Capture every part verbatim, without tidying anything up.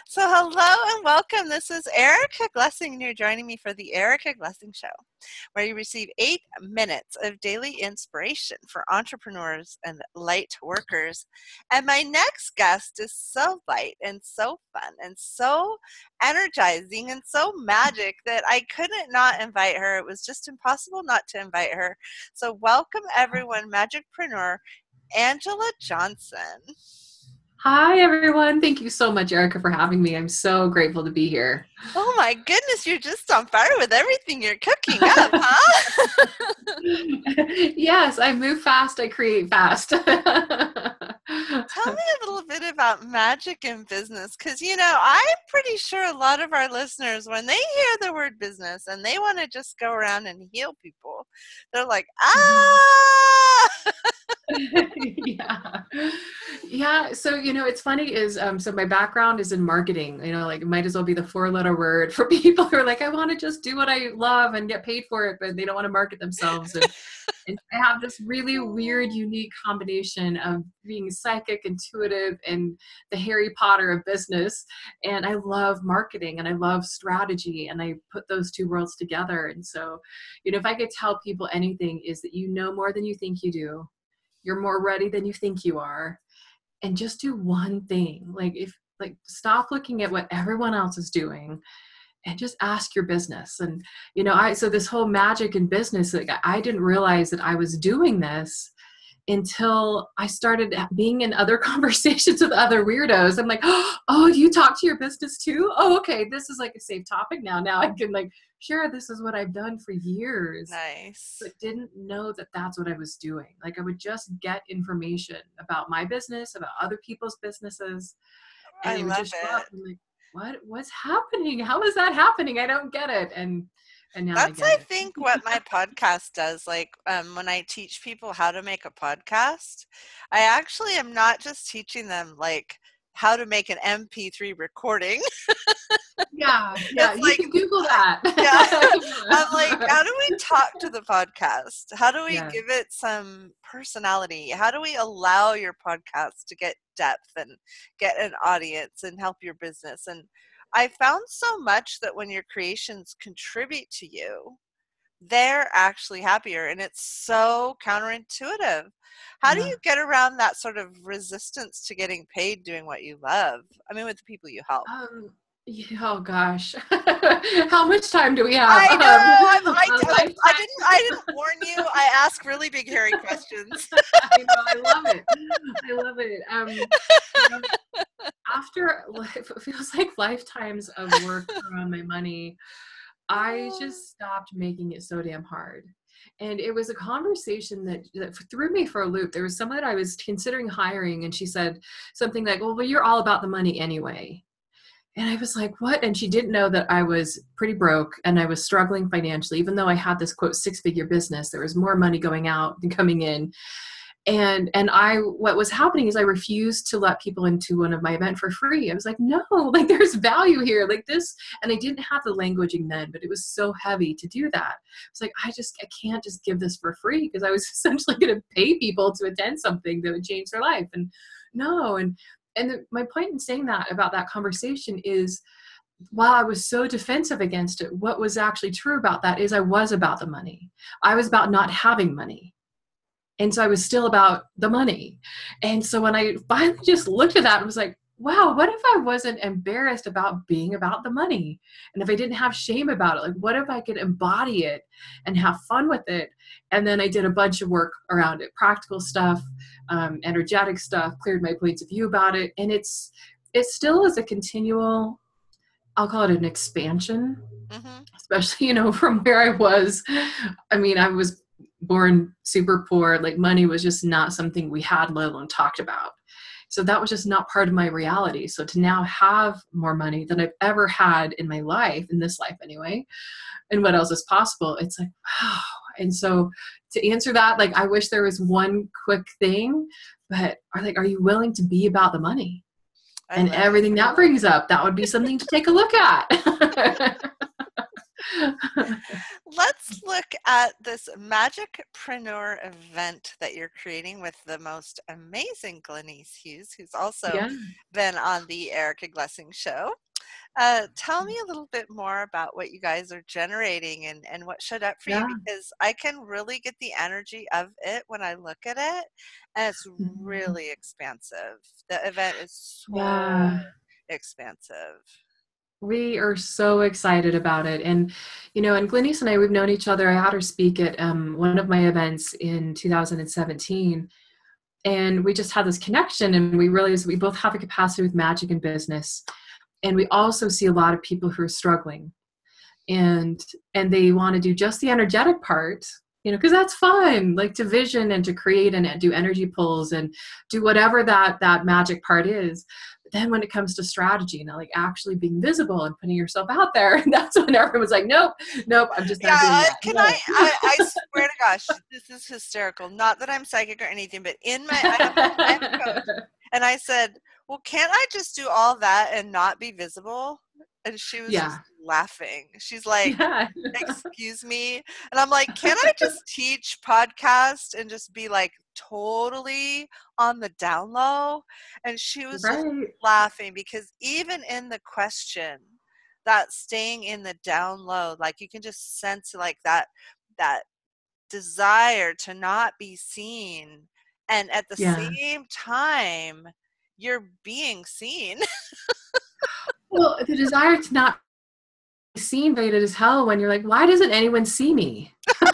So hello and welcome. This is Erica Glessing, and you're joining me for the Erica Glessing Show, where you receive eight minutes of daily inspiration for entrepreneurs and light workers. And my next guest is so light and so fun and so energizing and so magic that I couldn't not invite her. It was just impossible not to invite her. So welcome everyone, Magicpreneur Angela Johnson. Hi, everyone. Thank you so much, Erica, for having me. I'm so grateful to be here. Oh, my goodness. You're just on fire with everything you're cooking up, huh? Yes, I move fast. I create fast. Tell me a little bit about magic in business, because, you know, I'm pretty sure a lot of our listeners, when they hear the word business and they want to just go around and heal people, they're like, ah! yeah. Yeah. So, you know, it's funny is, um, so my background is in marketing, you know, like it might as well be the four letter word for people who are like, I want to just do what I love and get paid for it, but they don't want to market themselves. And, and I have this really weird, unique combination of being psychic, intuitive, and the Harry Potter of business. And I love marketing and I love strategy, and I put those two worlds together. And so, you know, if I could tell people anything, is that you know more than you think you do. You're more ready than you think you are. And just do one thing. Like if like stop looking at what everyone else is doing and just ask your business. And, you know, I, so this whole magic in business, like I didn't realize that I was doing this until I started being in other conversations with other weirdos. I'm like, oh, you talk to your business too? Oh, okay. This is like a safe topic now. Now I can like share this is what I've done for years. Nice. But didn't know that that's what I was doing. Like I would just get information about my business, about other people's businesses. And I it would love just show it. up and like, what, what's happening? How is that happening? I don't get it. And And now That's, I, get I it. think, what my podcast does. Like, um, when I teach people how to make a podcast, I actually am not just teaching them, like, how to make an M P three recording. Yeah, yeah, It's you like, can Google that. yeah. I'm like, how do we talk to the podcast? How do we Yeah. give it some personality? How do we allow your podcast to get depth and get an audience and help your business? And I found so much that when your creations contribute to you, they're actually happier, and it's so counterintuitive. How do Yeah. you get around that sort of resistance to getting paid doing what you love? I mean, with the people you help. Um, yeah, oh gosh. How much time do we have? I know. Um, I'm, I, a I, lifetime. I didn't. I didn't warn you. I ask really big, hairy questions. I know. I love it. I love it. Um, you know, after it feels like lifetimes of work around my money, I just stopped making it so damn hard. And it was a conversation that, that threw me for a loop. There was someone that I was considering hiring, and she said something like, well, well, you're all about the money anyway. And I was like, what? And she didn't know that I was pretty broke and I was struggling financially, even though I had this quote six figure business. There was more money going out than coming in. And, and I, what was happening is I refused to let people into one of my event for free. I was like, no, like there's value here like this. And I didn't have the languaging then, but it was so heavy to do that. It's like, I just, I can't just give this for free, because I was essentially going to pay people to attend something that would change their life. And no. And, and the, my point in saying that about that conversation is, while I was so defensive against it, what was actually true about that is I was about the money. I was about not having money. And so I was still about the money. And so when I finally just looked at that, I was like, wow, what if I wasn't embarrassed about being about the money? And if I didn't have shame about it, like what if I could embody it and have fun with it? And then I did a bunch of work around it, practical stuff, um, energetic stuff, cleared my points of view about it. And it's, it still is a continual, I'll call it an expansion, mm-hmm. especially, you know, from where I was. I mean, I was born super poor, like money was just not something we had, let alone talked about. So that was just not part of my reality. So to now have more money than I've ever had in my life, in this life anyway, and what else is possible, it's like, wow. And so to answer that, like, I wish there was one quick thing, but are like, are you willing to be about the money? I and everything that. that brings up, that would be something to take a look at. Let's look at this Magicpreneur event that you're creating with the most amazing Glenise Hughes, who's also Yeah. been on the Erica Glessing Show. Uh, tell me a little bit more about what you guys are generating and, and what showed up for you, Yeah. because I can really get the energy of it when I look at it, and it's Mhm. really expansive. The event is so Yeah. expansive. We are so excited about it. And, you know, and Glenise and I, we've known each other. I had her speak at um, one of my events in two thousand seventeen. And we just had this connection, and we realized we both have a capacity with magic and business. And we also see a lot of people who are struggling, and and they want to do just the energetic part, you know, because that's fun, like to vision and to create and do energy pulls and do whatever that that magic part is. But then when it comes to strategy, you know, like actually being visible and putting yourself out there, that's when everyone's like, nope, nope, I'm just Yeah, not doing uh, that. can I, No. I? I swear to gosh, this is hysterical. Not that I'm psychic or anything, but in my, I have, I have a coach, and I said, "Well, can't I just do all that and not be visible?" And she was Yeah. just laughing. She's like, Yeah. "Excuse me," and I'm like, "Can I just teach podcast and just be like totally on the down low?" And she was just Right. laughing, because even in the question, that staying in the down low, like you can just sense like that that desire to not be seen, and at the Yeah. same time you're being seen. Well, the desire to not be seen invaded as hell when you're like, why doesn't anyone see me?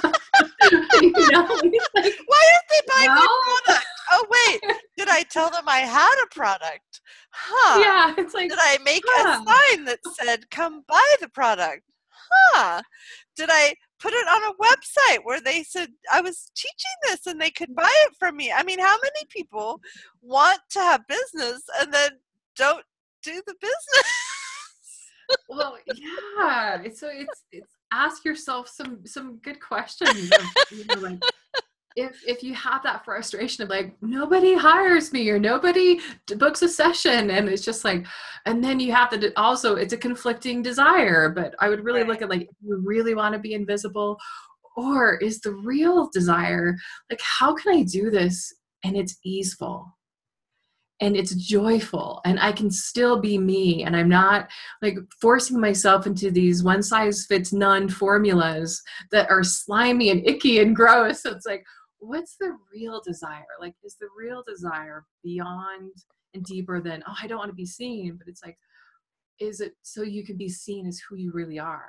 You know, it's like, Why aren't they buying my well, product? Oh wait, did I tell them I had a product? Huh. yeah, it's like, Did I make a huh. sign that said come buy the product? Huh. Did I put it on a website where they said I was teaching this and they could buy it from me? I mean, how many people want to have business and then don't do the business? Well, yeah. It's so it's it's ask yourself some some good questions of, you know, like, if if you have that frustration of like nobody hires me or nobody d- books a session, and it's just like, and then you have to d- also, it's a conflicting desire. But I would really look Right. at like, if you really want to be invisible, or is the real desire like, how can I do this and it's easeful and it's joyful and I can still be me, and I'm not like forcing myself into these one size fits none formulas that are slimy and icky and gross. So it's like, what's the real desire? Like, is the real desire beyond and deeper than, oh, I don't want to be seen, but it's like, is it so you can be seen as who you really are?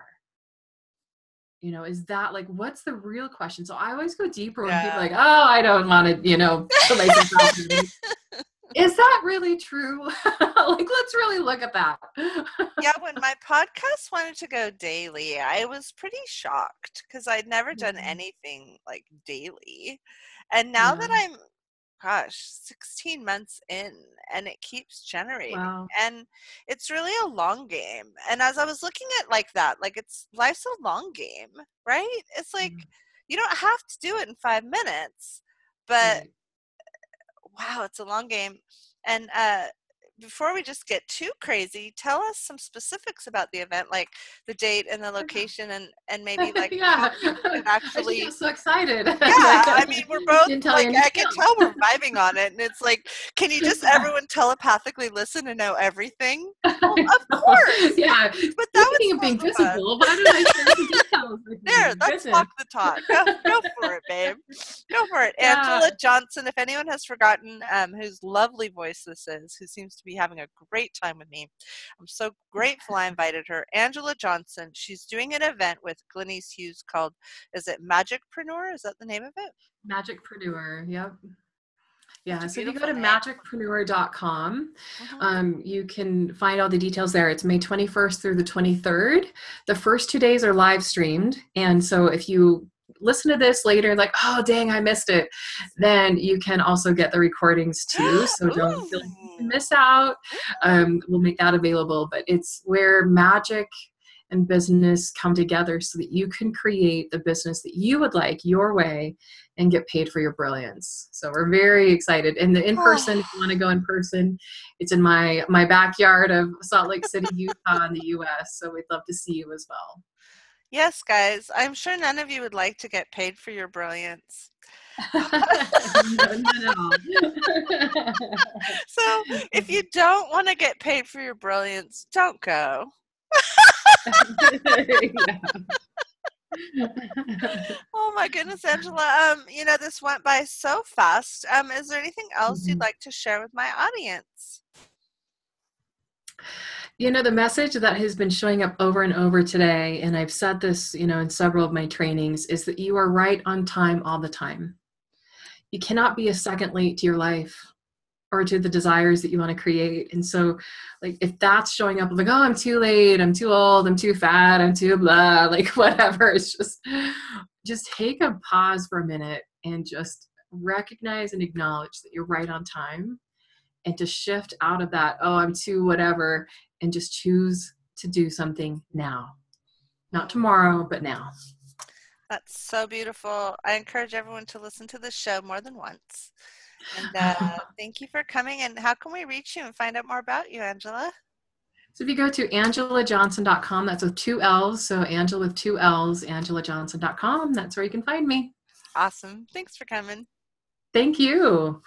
You know, is that like, what's the real question? So I always go deeper when people are Yeah. like, oh, I don't want to, you know, put myself out there. Is that really true? Like, let's really look at that. Yeah, when my podcast wanted to go daily, I was pretty shocked because I'd never done Yeah. anything like daily. And now that Yeah. I'm, gosh, sixteen months in, and it keeps generating. Wow. And it's really a long game. And as I was looking at like that, like it's life's a long game, right? It's like Yeah. you don't have to do it in five minutes, but Right. wow, it's a long game. And uh, before we just get too crazy, tell us some specifics about the event, like the date and the location, and and maybe like how Yeah. people could I just actually. got so excited. Yeah, Like, I mean, we're both didn't tell you like, any I can tell we're vibing on it, and it's like, can you just Yeah. everyone telepathically listen and know everything? Well, I of know. course, Yeah. but that was Speaking of being so fun. visible, why don't I share some details with you? There, My let's goodness. walk the talk. Go, go for it, babe. Go for it. Yeah. Angela Johnson, if anyone has forgotten um, whose lovely voice this is, who seems to be having a great time with me, I'm so grateful I invited her. Angela Johnson, she's doing an event with Glenise Hughes called, is it Magicpreneur? Is that the name of it? Magicpreneur. Yep. Such Yeah, a so if you go beautiful to name. magicpreneur dot com, Mm-hmm. um, you can find all the details there. It's May twenty-first through the twenty-third. The first two days are live streamed. And so if you listen to this later, like, oh, dang, I missed it, then you can also get the recordings too. So don't feel like you can Ooh. miss out. Um, we'll make that available. But it's where magic and business come together so that you can create the business that you would like your way and get paid for your brilliance. So we're very excited. And the in person, if you want to go in person, it's in my my backyard of Salt Lake City, Utah, in the U S. So we'd love to see you as well. Yes, guys, I'm sure none of you would like to get paid for your brilliance. None at all. So if you don't want to get paid for your brilliance, don't go. Yeah. Oh my goodness, Angela. Um, you know, this went by so fast. Um, is there anything else you'd Mhm. like to share with my audience? You know, the message that has been showing up over and over today, and I've said this, you know, in several of my trainings, is that you are right on time all the time. You cannot be a second late to your life or to the desires that you want to create. And so, like, if that's showing up like, oh, I'm too late, I'm too old, I'm too fat, I'm too blah, like whatever, it's just, just take a pause for a minute and just recognize and acknowledge that you're right on time, and to shift out of that, oh, I'm too whatever, and just choose to do something now. Not tomorrow, but now. That's so beautiful. I encourage everyone to listen to this show more than once. And uh, thank you for coming. And how can we reach you and find out more about you, Angela? So if you go to angela johnson dot com, that's with two L's. So Angela with two L's, angela johnson dot com. That's where you can find me. Awesome. Thanks for coming. Thank you.